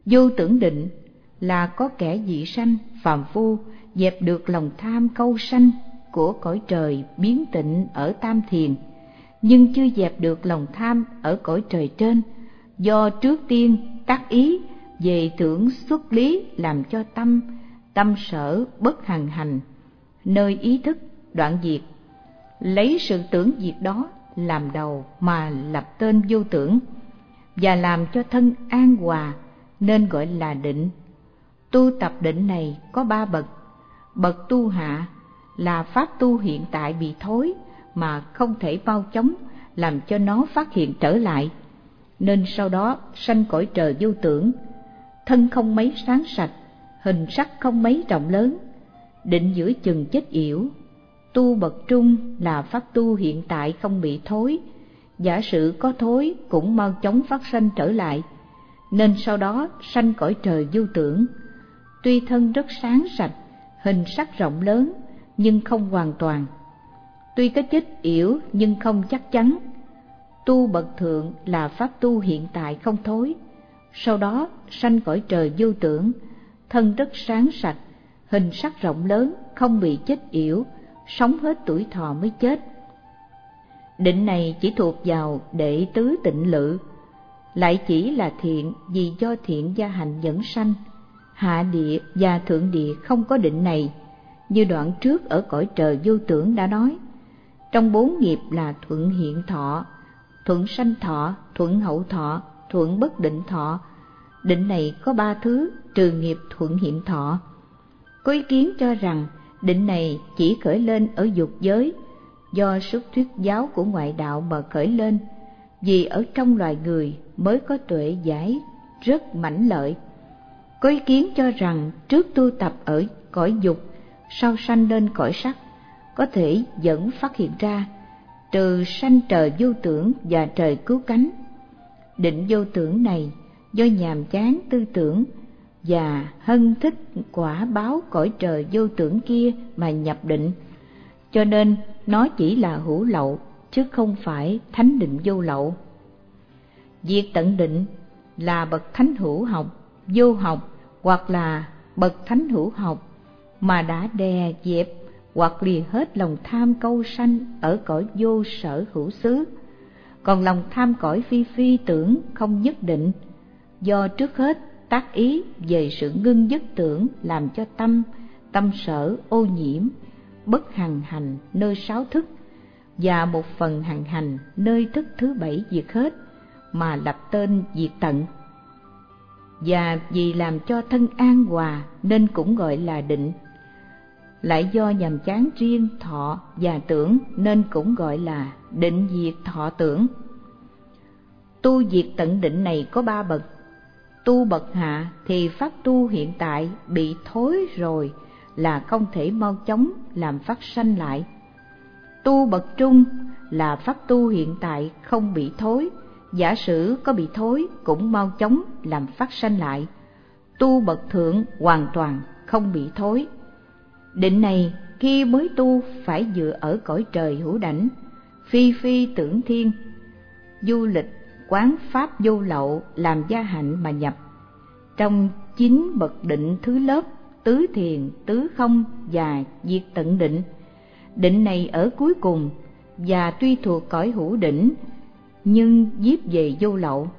Vô tưởng định là có kẻ dị sanh phàm phu dẹp được lòng tham câu sanh của cõi trời biến tịnh ở tam thiền, nhưng chưa dẹp được lòng tham ở cõi trời trên, do trước tiên tác ý về tưởng xuất lý làm cho tâm sở bất hằng hành, nơi ý thức đoạn diệt, lấy sự tưởng diệt đó làm đầu mà lập tên vô tưởng, và làm cho thân an hòa nên gọi là định. Tu tập định này có 3 bậc. Bậc tu hạ là pháp tu hiện tại bị thối mà không thể mau chóng làm cho nó phát hiện trở lại, nên sau đó sanh cõi trời vô tưởng, thân không mấy sáng sạch, hình sắc không mấy rộng lớn, định giữa chừng chết yểu. Tu bậc trung là pháp tu hiện tại không bị thối, giả sử có thối cũng mau chóng phát sanh trở lại, nên sau đó sanh cõi trời vô tưởng. Tuy thân rất sáng sạch, hình sắc rộng lớn, nhưng không hoàn toàn. Tuy có chết yểu nhưng không chắc chắn. Tu bậc thượng là pháp tu hiện tại không thối, sau đó sanh cõi trời vô tưởng, thân rất sáng sạch, hình sắc rộng lớn, không bị chết yểu, sống hết tuổi thọ mới chết. Định này chỉ thuộc vào đệ tứ tịnh lự, lại chỉ là thiện vì do thiện gia hành dẫn sanh. Hạ địa và thượng địa không có định này, như đoạn trước ở cõi trời vô tưởng đã nói. Trong 4 nghiệp là thuận hiện thọ, thuận sanh thọ, thuận hậu thọ, thuận bất định thọ. Định này có 3 thứ trừ nghiệp thuận hiện thọ. Có ý kiến cho rằng định này chỉ khởi lên ở dục giới, do sức thuyết giáo của ngoại đạo mà khởi lên, vì ở trong loài người mới có tuệ giải rất mãnh lợi. Có ý kiến cho rằng trước tu tập ở cõi dục, sau sanh lên cõi sắc, có thể vẫn phát hiện ra, trừ sanh trời vô tưởng và trời cứu cánh. Định vô tưởng này do nhàm chán tư tưởng và hân thích quả báo cõi trời vô tưởng kia mà nhập định, cho nên nó chỉ là hữu lậu chứ không phải thánh định vô lậu. Việc tận định là bậc thánh hữu học, vô học hoặc là bậc thánh hữu học mà đã đè dẹp hoặc lìa hết lòng tham câu sanh ở cõi vô sở hữu xứ. Còn lòng tham cõi phi phi tưởng không nhất định, do trước hết tác ý về sự ngưng dứt tưởng làm cho tâm sở ô nhiễm, bất hằng hành nơi 6 thức, và một phần hằng hành nơi thức thứ 7 diệt hết, mà lập tên diệt tận. Và vì làm cho thân an hòa nên cũng gọi là định. Lại do nhàm chán riêng thọ và tưởng nên cũng gọi là định diệt thọ tưởng. Tu diệt tận định này có 3 bậc. Tu bậc hạ thì pháp tu hiện tại bị thối rồi là không thể mau chóng làm phát sanh lại. Tu bậc trung là pháp tu hiện tại không bị thối, giả sử có bị thối cũng mau chóng làm phát sanh lại. Tu bậc thượng hoàn toàn không bị thối. Định này khi mới tu phải dựa ở cõi trời hữu đảnh, phi phi tưởng thiên, du lịch quán pháp vô lậu làm gia hạnh mà nhập. Trong 9 bậc định thứ lớp tứ thiền, tứ không và diệt tận định. Định này ở cuối cùng và tuy thuộc cõi hữu đỉnh nhưng giết về vô lậu.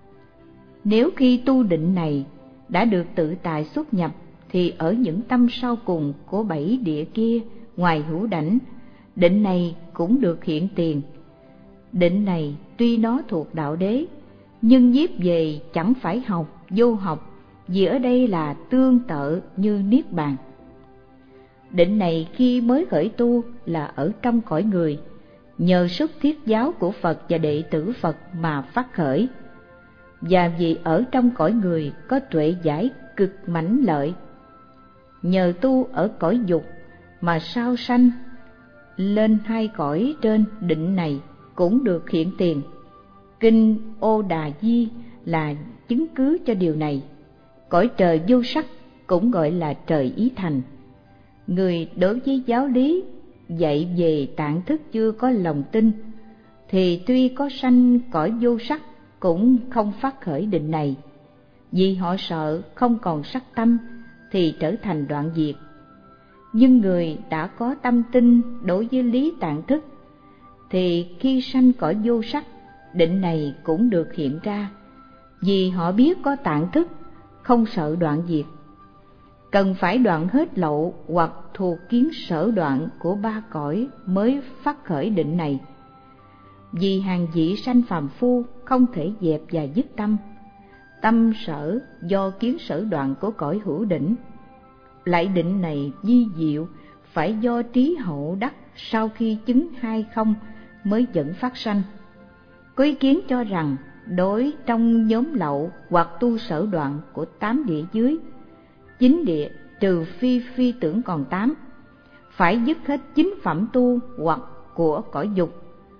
Nếu khi tu định này đã được tự tại xuất nhập thì ở những tâm sau cùng của 7 địa kia ngoài hữu đảnh, định này cũng được hiện tiền. Định này tuy nó thuộc đạo đế nhưng giết về chẳng phải học, vô học, vì ở đây là tương tự như niết bàn. Định này khi mới khởi tu là ở trong cõi người, nhờ sức thuyết giáo của Phật và đệ tử Phật mà phát khởi. Và vì ở trong cõi người có tuệ giải cực mãnh lợi, nhờ tu ở cõi dục mà sao sanh lên 2 cõi trên định này cũng được hiện tiền. Kinh Ô Đà Di là chứng cứ cho điều này. Cõi trời vô sắc cũng gọi là trời ý thành. Người đối với giáo lý dạy về tạng thức chưa có lòng tin thì tuy có sanh cõi vô sắc cũng không phát khởi định này, vì họ sợ không còn sắc tâm thì trở thành đoạn diệt. Nhưng người đã có tâm tin đối với lý tạng thức thì khi sanh cõi vô sắc, định này cũng được hiện ra, vì họ biết có tạng thức, không sợ đoạn diệt. Cần phải đoạn hết lậu hoặc thuộc kiến sở đoạn của ba cõi mới phát khởi định này. Vì hàng vị sanh phàm phu không thể dẹp và dứt tâm, tâm sở do kiến sở đoạn của cõi hữu đỉnh. Lại định này vi diệu, phải do trí hậu đắc sau khi chứng hai không mới dẫn phát sanh. Có ý kiến cho rằng đối trong nhóm lậu hoặc tu sở đoạn của 8 địa dưới, 9 địa trừ phi tưởng còn 8, phải dứt hết 9 phẩm tu hoặc của cõi dục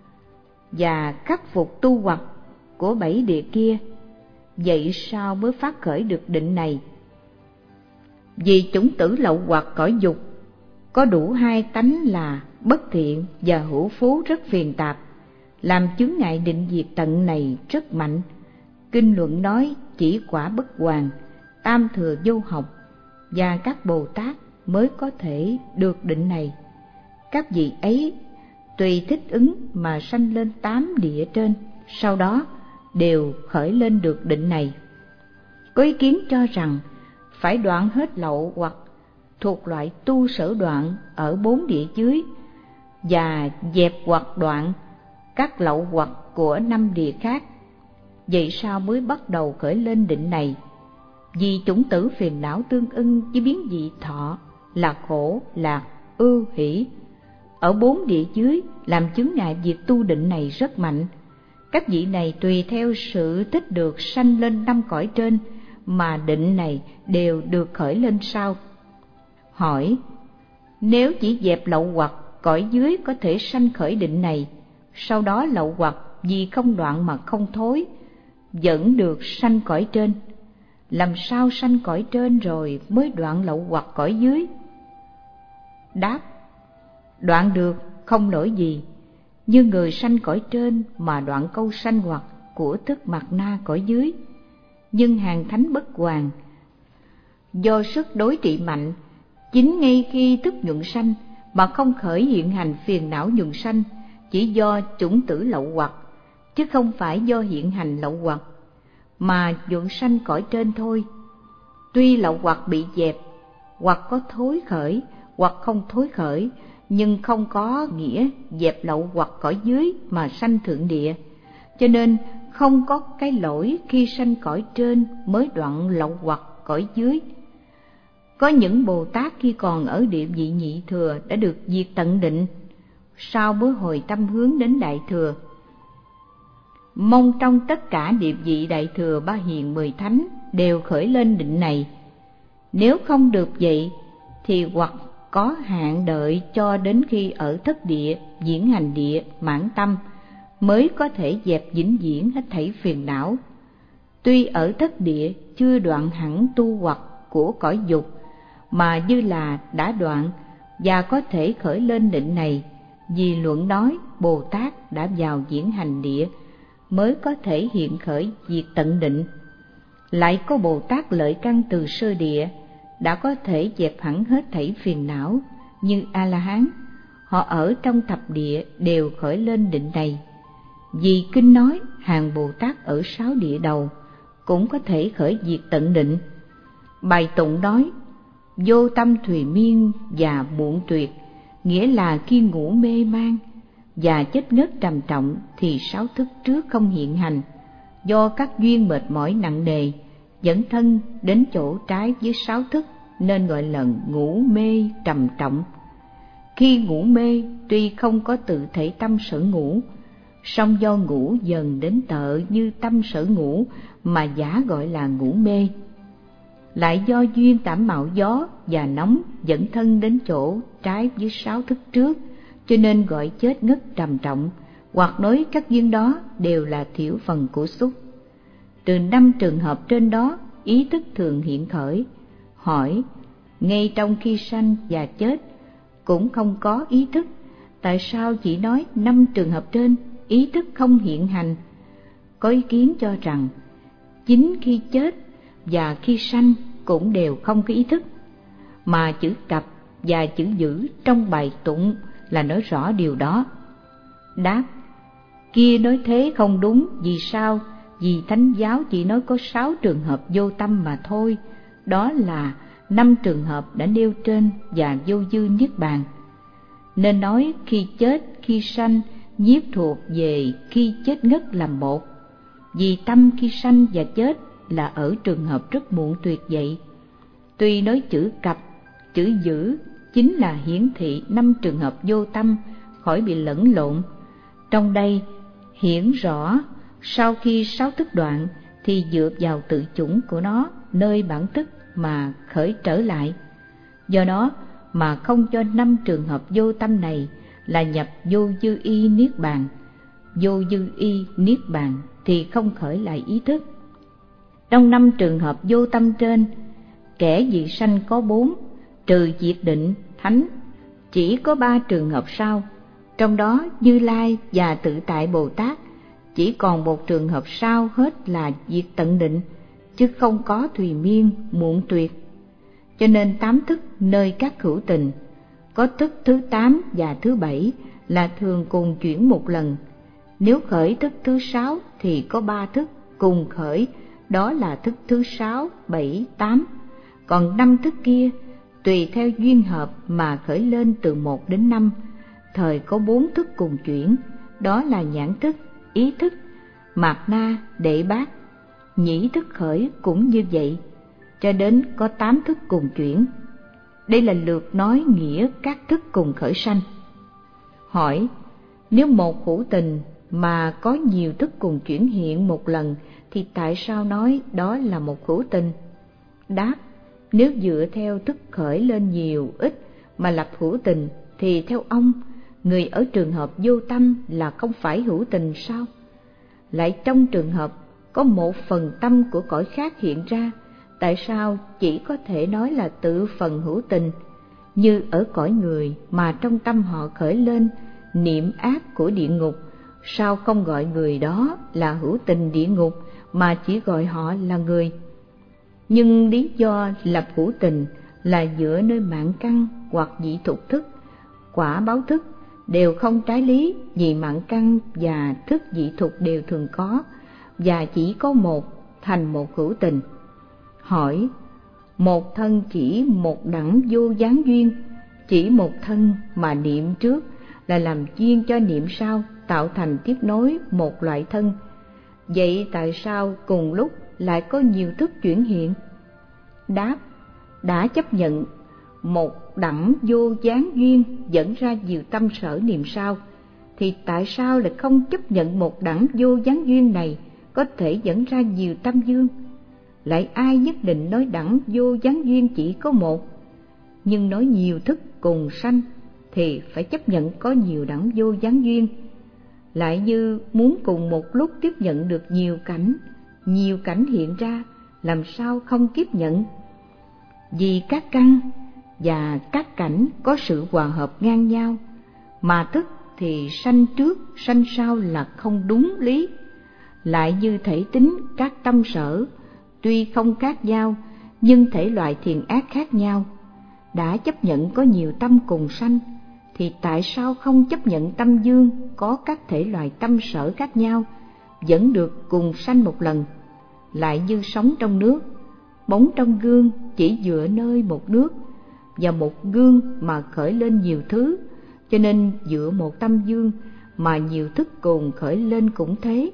và khắc phục tu hoặc của 7 địa kia. Vậy sao mới phát khởi được định này? Vì chủng tử lậu hoặc cõi dục có đủ hai tánh là bất thiện và hữu phú rất phiền tạp, làm chướng ngại định diệt tận này rất mạnh. Kinh luận nói chỉ quả bất hoàn, tam thừa vô học và các Bồ Tát mới có thể được định này. Các vị ấy tùy thích ứng mà sanh lên 8 địa trên, sau đó đều khởi lên được định này. Có ý kiến cho rằng phải đoạn hết lậu hoặc thuộc loại tu sở đoạn ở 4 địa dưới và dẹp hoặc đoạn các lậu hoặc của 5 địa khác. Vậy sao mới bắt đầu khởi lên định này? Vì chủng tử phiền não tương ưng với biến dị thọ là khổ, lạc, ưu, hỷ ở 4 địa dưới làm chướng ngại việc tu định này rất mạnh. Các vị này tùy theo sự thích được sanh lên 5 cõi trên mà định này đều được khởi lên sau. Hỏi: nếu chỉ dẹp lậu hoặc cõi dưới có thể sanh khởi định này, sau đó lậu hoặc vì không đoạn mà không thối vẫn được sanh cõi trên, làm sao sanh cõi trên rồi mới đoạn lậu hoặc cõi dưới? Đáp: đoạn được, không lỗi gì, như người sanh cõi trên mà đoạn câu sanh hoặc của thức mạt na cõi dưới. Nhưng hàng thánh bất hoàn, do sức đối trị mạnh, chính ngay khi thức nhuận sanh mà không khởi hiện hành phiền não nhuận sanh, chỉ do chủng tử lậu hoặc, chứ không phải do hiện hành lậu hoặc mà nhuận sanh cõi trên thôi. Tuy lậu hoặc bị dẹp, hoặc có thối khởi, hoặc không thối khởi, nhưng không có nghĩa dẹp lậu hoặc cõi dưới mà sanh thượng địa, cho nên không có cái lỗi khi sanh cõi trên mới đoạn lậu hoặc cõi dưới. Có những Bồ Tát khi còn ở địa vị nhị thừa đã được diệt tận định, sau mới hồi tâm hướng đến đại thừa. Mong trong tất cả địa vị đại thừa ba hiền 10 thánh đều khởi lên định này. Nếu không được vậy thì hoặc có hạn đợi cho đến khi ở thất địa, diễn hành địa, mãn tâm mới có thể dẹp vĩnh viễn hết thảy phiền não. Tuy ở thất địa chưa đoạn hẳn tu hoặc của cõi dục, mà như là đã đoạn và có thể khởi lên định này, vì luận nói Bồ Tát đã vào diễn hành địa mới có thể hiện khởi diệt tận định. Lại có Bồ Tát lợi căn từ sơ địa đã có thể dẹp hẳn hết thảy phiền não như A-la-hán, họ ở trong thập địa đều khởi lên định này. Vì kinh nói hàng Bồ Tát ở 6 địa đầu cũng có thể khởi diệt tận định. Bài tụng nói vô tâm thùy miên và muộn tuyệt, nghĩa là khi ngủ mê man và chết ngất trầm trọng thì 6 thức trước không hiện hành, do các duyên mệt mỏi nặng nề dẫn thân đến chỗ trái với 6 thức nên gọi là ngủ mê trầm trọng. Khi ngủ mê tuy không có tự thể tâm sở ngủ, song do ngủ dần đến tợ như tâm sở ngủ mà giả gọi là ngủ mê. Lại do duyên tảm mạo gió và nóng dẫn thân đến chỗ trái với 6 thức trước, cho nên gọi chết ngất trầm trọng, hoặc nói các duyên đó đều là thiểu phần của xúc. Từ 5 trường hợp trên đó, ý thức thường hiện khởi. Hỏi: ngay trong khi sanh và chết cũng không có ý thức, tại sao chỉ nói 5 trường hợp trên ý thức không hiện hành? Có ý kiến cho rằng chính khi chết và khi sanh cũng đều không có ý thức, mà chữ cặp và chữ giữ trong bài tụng là nói rõ điều đó. Đáp: kia nói thế không đúng. Vì sao? Vì Thánh giáo chỉ nói có 6 trường hợp vô tâm mà thôi, đó là 5 trường hợp đã nêu trên và vô dư niết bàn. Nên nói khi chết, khi sanh, nhiếp thuộc về khi chết ngất làm một. Vì tâm khi sanh và chết là ở trường hợp rất muộn tuyệt vậy. Tuy nói chữ cặp, chữ giữ chính là hiển thị 5 trường hợp vô tâm, khỏi bị lẫn lộn. Trong đây hiển rõ sau khi 6 thức đoạn thì dựa vào tự chủng của nó nơi bản thức mà khởi trở lại. Do đó mà không cho 5 trường hợp vô tâm này là nhập vô dư y niết bàn. Vô dư y niết bàn thì không khởi lại ý thức. Trong 5 trường hợp vô tâm trên, kẻ dị sanh có 4, trừ diệt định, thánh, chỉ có 3 trường hợp sau. Trong đó Như Lai và Tự Tại Bồ Tát chỉ còn một trường hợp sau hết là diệt tận định, chứ không có thùy miên, muộn tuyệt. Cho nên 8 thức nơi các hữu tình, có thức thứ 8 và thứ 7 là thường cùng chuyển một lần. Nếu khởi thức thứ 6 thì có 3 thức cùng khởi, đó là thức thứ 6, 7, 8. Còn 5 thức kia tùy theo duyên hợp mà khởi lên từ 1 đến 5. Thời có 4 thức cùng chuyển, đó là nhãn thức, ý thức, mạt na, đệ bát. Nhĩ thức khởi cũng như vậy, cho đến có 8 thức cùng chuyển. Đây là lượt nói nghĩa các thức cùng khởi sanh. Hỏi: nếu một hữu tình mà có nhiều thức cùng chuyển hiện một lần thì tại sao nói đó là một hữu tình? Đáp: nếu dựa theo thức khởi lên nhiều ít mà lập hữu tình thì theo ông, người ở trường hợp vô tâm là không phải hữu tình sao? Lại trong trường hợp có một phần tâm của cõi khác hiện ra, tại sao chỉ có thể nói là tự phần hữu tình? Như ở cõi người mà trong tâm họ khởi lên niệm ác của địa ngục, sao không gọi người đó là hữu tình địa ngục mà chỉ gọi họ là người? Nhưng lý do lập hữu tình là dựa nơi mạng căn hoặc dị thục thức, quả báo thức đều không trái lý, vì mạng căn và thức dị thục đều thường có, và chỉ có một thành một hữu tình. Hỏi: một thân chỉ một đẳng vô gián duyên, chỉ một thân mà niệm trước là làm duyên cho niệm sau tạo thành tiếp nối một loại thân. Vậy tại sao cùng lúc lại có nhiều thức chuyển hiện? Đáp: đã chấp nhận một đẳng vô gián duyên dẫn ra nhiều tâm sở niệm sau, thì tại sao lại không chấp nhận một đẳng vô gián duyên này có thể dẫn ra nhiều tâm dương? Lại ai nhất định nói đẳng vô gián duyên chỉ có một, nhưng nói nhiều thức cùng sanh thì phải chấp nhận có nhiều đẳng vô gián duyên. Lại như muốn cùng một lúc tiếp nhận được nhiều cảnh hiện ra, làm sao không tiếp nhận? Vì các căn và các cảnh có sự hòa hợp ngang nhau, mà thức thì sanh trước sanh sau là không đúng lý. Lại như thể tính các tâm sở tuy không khác nhau, nhưng thể loại thiện ác khác nhau. Đã chấp nhận có nhiều tâm cùng sanh, thì tại sao không chấp nhận tâm dương có các thể loại tâm sở khác nhau, vẫn được cùng sanh một lần? Lại như sóng trong nước, bóng trong gương chỉ dựa nơi một nước và một gương mà khởi lên nhiều thứ, cho nên dựa một tâm dương mà nhiều thức cùng khởi lên cũng thế.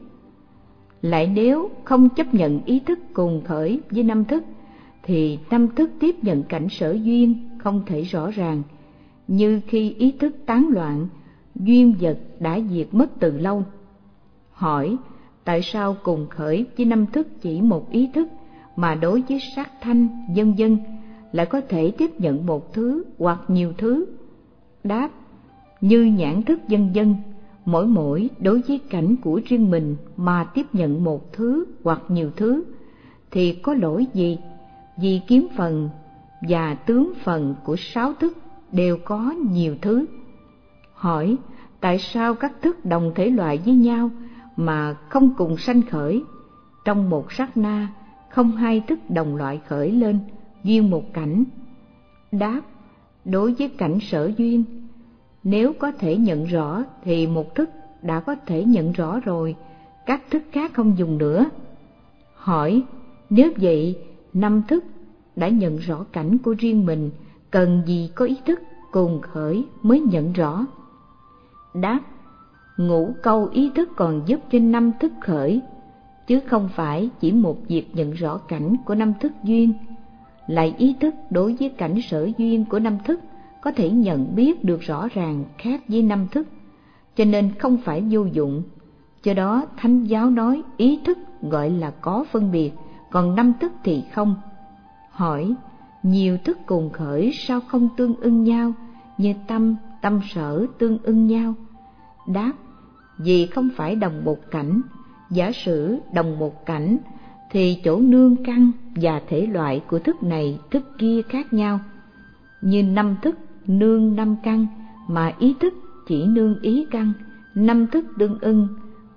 Lại nếu không chấp nhận ý thức cùng khởi với 5 thức, thì 5 thức tiếp nhận cảnh sở duyên không thể rõ ràng. Như khi ý thức tán loạn, duyên vật đã diệt mất từ lâu. Hỏi: tại sao cùng khởi với 5 thức chỉ một ý thức, mà đối với sắc thanh vân vân lại có thể tiếp nhận một thứ hoặc nhiều thứ? Đáp: như nhãn thức vân vân, mỗi đối với cảnh của riêng mình mà tiếp nhận một thứ hoặc nhiều thứ thì có lỗi gì? Vì kiếm phần và tướng phần của 6 thức đều có nhiều thứ. Hỏi: tại sao các thức đồng thể loại với nhau mà không cùng sanh khởi? Trong một sát na không hai thức đồng loại khởi lên, duyên một cảnh. Đáp: đối với cảnh sở duyên, nếu có thể nhận rõ thì một thức đã có thể nhận rõ rồi, các thức khác không dùng nữa. Hỏi: nếu vậy, 5 thức đã nhận rõ cảnh của riêng mình, cần gì có ý thức cùng khởi mới nhận rõ? Đáp: ngũ câu ý thức còn giúp cho 5 thức khởi, chứ không phải chỉ một việc nhận rõ cảnh của 5 thức duyên. Lại ý thức đối với cảnh sở duyên của 5 thức có thể nhận biết được rõ ràng khác với 5 thức, cho nên không phải vô dụng. Do đó Thánh giáo nói ý thức gọi là có phân biệt, còn 5 thức thì không. Hỏi: nhiều thức cùng khởi sao không tương ưng nhau, như tâm, tâm sở tương ưng nhau? Đáp: vì không phải đồng một cảnh. Giả sử đồng một cảnh thì chỗ nương căn và thể loại của thức này thức kia khác nhau. Như 5 thức nương 5 căn mà ý thức chỉ nương ý căn, 5 thức tương ưng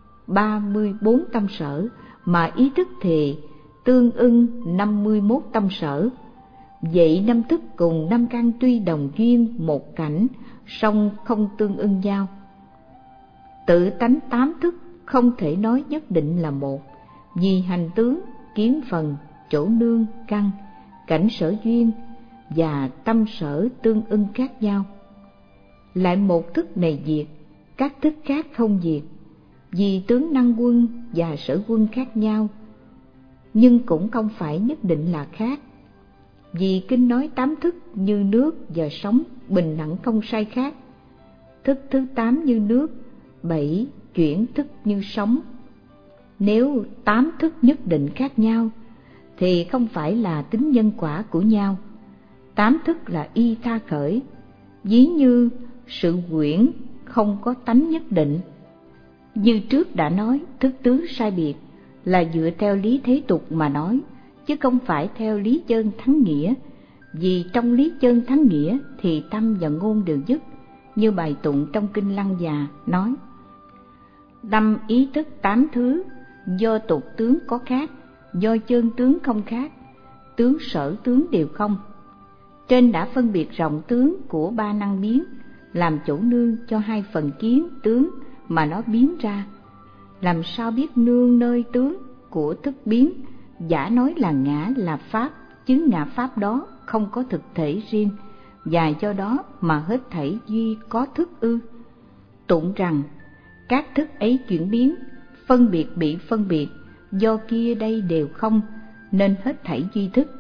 34 tâm sở mà ý thức thì tương ưng 51 tâm sở. Vậy 5 thức cùng 5 căn tuy đồng duyên một cảnh, song không tương ưng nhau. Tự tánh 8 thức không thể nói nhất định là một, vì hành tướng, kiến phần, chỗ nương, căn, cảnh sở duyên và tâm sở tương ưng khác nhau. Lại một thức này diệt, các thức khác không diệt, vì tướng năng quân và sở quân khác nhau, nhưng cũng không phải nhất định là khác. Vì kinh nói 8 thức như nước và sóng, bình đẳng không sai khác. Thức thứ 8 như nước, 7 chuyển thức như sóng. Nếu 8 thức nhất định khác nhau thì không phải là tính nhân quả của nhau. 8 thức là y tha khởi, ví như sự quyển không có tánh nhất định. Như trước đã nói, thức tứ sai biệt là dựa theo lý thế tục mà nói, chứ không phải theo lý chân thắng nghĩa. Vì trong lý chân thắng nghĩa thì tâm và ngôn đều dứt, như bài tụng trong kinh Lăng Già nói: tâm ý thức 8 thứ, do tục tướng có khác, do chân tướng không khác, tướng sở tướng đều không. Trên đã phân biệt rộng tướng của 3 năng biến, làm chỗ nương cho 2 phần kiến tướng mà nó biến ra. Làm sao biết nương nơi tướng của thức biến? Giả nói là ngã là pháp, chứ ngã pháp đó không có thực thể riêng, và do đó mà hết thảy duy có thức ư? Tụng rằng các thức ấy chuyển biến, phân biệt bị phân biệt, do kia đây đều không, nên hết thảy duy thức.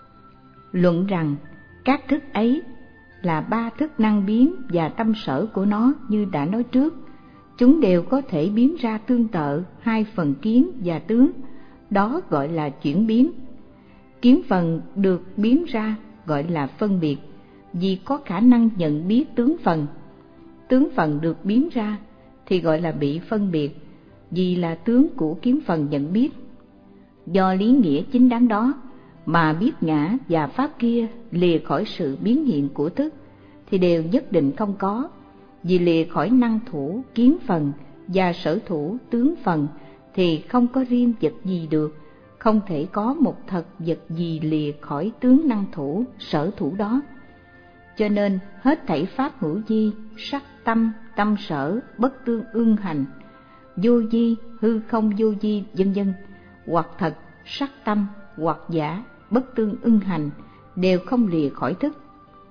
Luận rằng các thức ấy là 3 thức năng biến và tâm sở của nó như đã nói trước, chúng đều có thể biến ra tương tự 2 phần kiến và tướng, đó gọi là chuyển biến. Kiến phần được biến ra gọi là phân biệt, vì có khả năng nhận biết tướng phần. Tướng phần được biến ra thì gọi là bị phân biệt, vì là tướng của kiến phần nhận biết. Do lý nghĩa chính đáng đó mà biết ngã và pháp kia lìa khỏi sự biến hiện của thức thì đều nhất định không có. Vì lìa khỏi năng thủ kiến phần và sở thủ tướng phần thì không có riêng vật gì được, không thể có một thật vật gì lìa khỏi tướng năng thủ sở thủ đó. Cho nên hết thảy pháp hữu vi, sắc tâm, tâm sở bất tương ưng hành, vô vi, hư không vô vi, vân vân, hoặc thật, sắc tâm, hoặc giả, bất tương ưng hành, đều không lìa khỏi thức.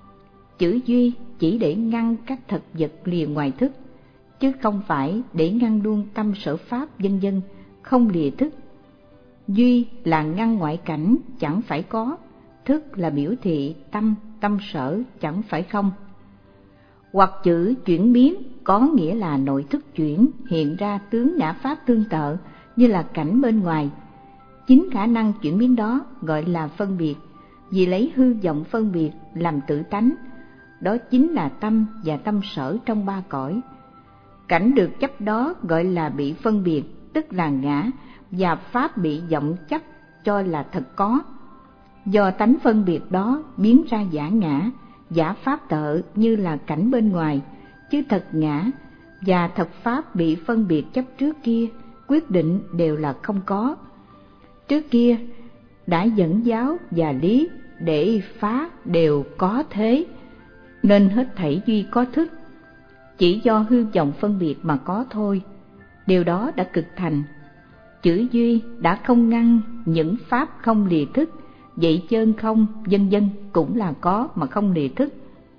Chữ duy chỉ để ngăn các thật vật lìa ngoài thức, chứ không phải để ngăn luôn tâm sở pháp vân vân không lìa thức. Duy là ngăn ngoại cảnh chẳng phải có, thức là biểu thị tâm, tâm sở chẳng phải không. Hoặc chữ chuyển biến có nghĩa là nội thức chuyển hiện ra tướng ngã pháp tương tự như là cảnh bên ngoài. Chính khả năng chuyển biến đó gọi là phân biệt, vì lấy hư vọng phân biệt làm tự tánh, đó chính là tâm và tâm sở trong 3 cõi. Cảnh được chấp đó gọi là bị phân biệt, tức là ngã, và pháp bị vọng chấp cho là thật có. Do tánh phân biệt đó biến ra giả ngã, giả pháp tợ như là cảnh bên ngoài, chứ thật ngã và thật pháp bị phân biệt chấp trước kia quyết định đều là không có. Trước kia đã dẫn giáo và lý để phá đều có thế, nên hết thảy duy có thức, chỉ do hư vọng phân biệt mà có thôi. Điều đó đã cực thành. Chữ duy đã không ngăn những pháp không lìa thức, vậy chơn không vân vân cũng là có mà không lìa thức.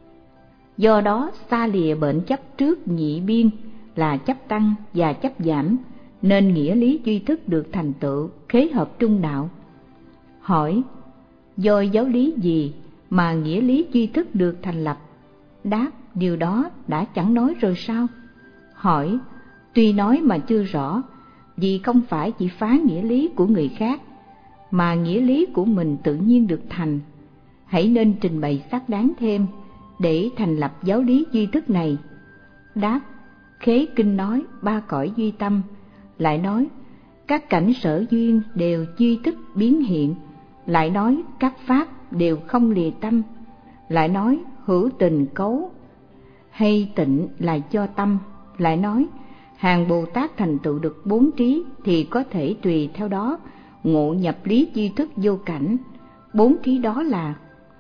Do đó xa lìa bệnh chấp trước nhị biên là chấp tăng và chấp giảm, nên nghĩa lý duy thức được thành tựu khế hợp trung đạo. Hỏi: do giáo lý gì mà nghĩa lý duy thức được thành lập? Đáp: điều đó đã chẳng nói rồi sao? Hỏi: tuy nói mà chưa rõ, vì không phải chỉ phá nghĩa lý của người khác, mà nghĩa lý của mình tự nhiên được thành. Hãy nên trình bày xác đáng thêm để thành lập giáo lý duy thức này. Đáp: khế kinh nói ba cõi duy tâm, lại nói các cảnh sở duyên đều duy thức biến hiện, lại nói các pháp đều không lìa tâm, lại nói hữu tình cấu hay tịnh là do tâm, lại nói hàng Bồ Tát thành tựu được 4 trí thì có thể tùy theo đó ngộ nhập lý duy thức vô cảnh. 4 trí đó là: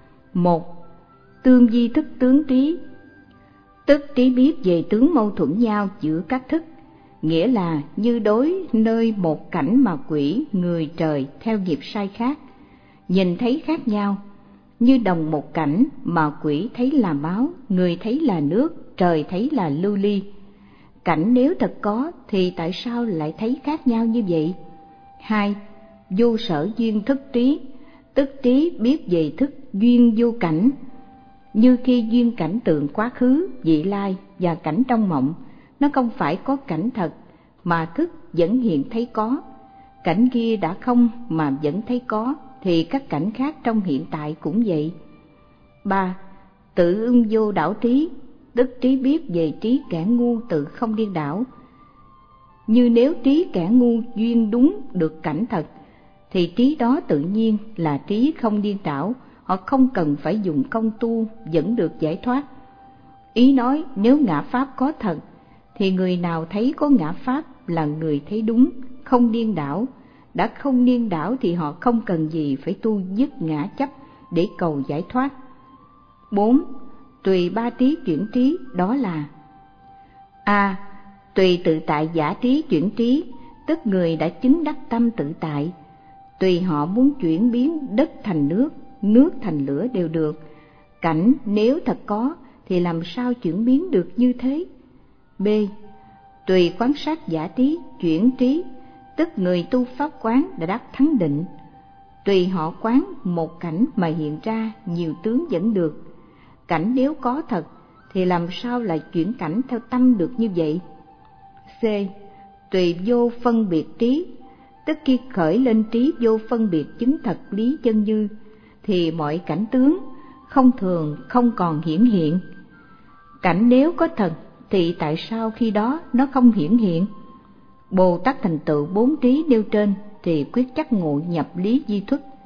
1. Tương duy thức tướng trí, tức trí biết về tướng mâu thuẫn nhau giữa các thức, nghĩa là như đối nơi một cảnh mà quỷ, người, trời theo nghiệp sai khác, nhìn thấy khác nhau. Như đồng một cảnh mà quỷ thấy là máu, người thấy là nước, trời thấy là lưu ly. Cảnh nếu thật có thì tại sao lại thấy khác nhau như vậy? 2. Vô sở duyên thức trí, tức trí biết về thức duyên vô cảnh, như khi duyên cảnh tượng quá khứ, vị lai và cảnh trong mộng, nó không phải có cảnh thật mà thức vẫn hiện thấy có. Cảnh kia đã không mà vẫn thấy có, thì các cảnh khác trong hiện tại cũng vậy. 3. Tự ưng vô đảo trí, tức trí biết về trí kẻ ngu tự không điên đảo. Như nếu trí kẻ ngu duyên đúng được cảnh thật, thì trí đó tự nhiên là trí không điên đảo, họ không cần phải dùng công tu vẫn được giải thoát. Ý nói nếu ngã pháp có thật, thì người nào thấy có ngã pháp là người thấy đúng, không điên đảo. Đã không điên đảo thì họ không cần gì phải tu dứt ngã chấp để cầu giải thoát. 4. Tùy ba trí chuyển trí, đó là: A. Tùy tự tại giả trí chuyển trí, tức người đã chứng đắc tâm tự tại. Tùy họ muốn chuyển biến đất thành nước, nước thành lửa đều được. Cảnh nếu thật có thì làm sao chuyển biến được như thế? B. Tùy quan sát giả trí chuyển trí, tức người tu pháp quán đã đắc thắng định. Tùy họ quán một cảnh mà hiện ra nhiều tướng vẫn được. Cảnh nếu có thật thì làm sao lại chuyển cảnh theo tâm được như vậy? C. Tùy vô phân biệt trí, tức khi khởi lên trí vô phân biệt chứng thật lý chân như, thì mọi cảnh tướng không thường không còn hiển hiện. Cảnh nếu có thật thì tại sao khi đó nó không hiển hiện? Bồ Tát thành tựu 4 trí nêu trên thì quyết chắc ngộ nhập lý duy thức.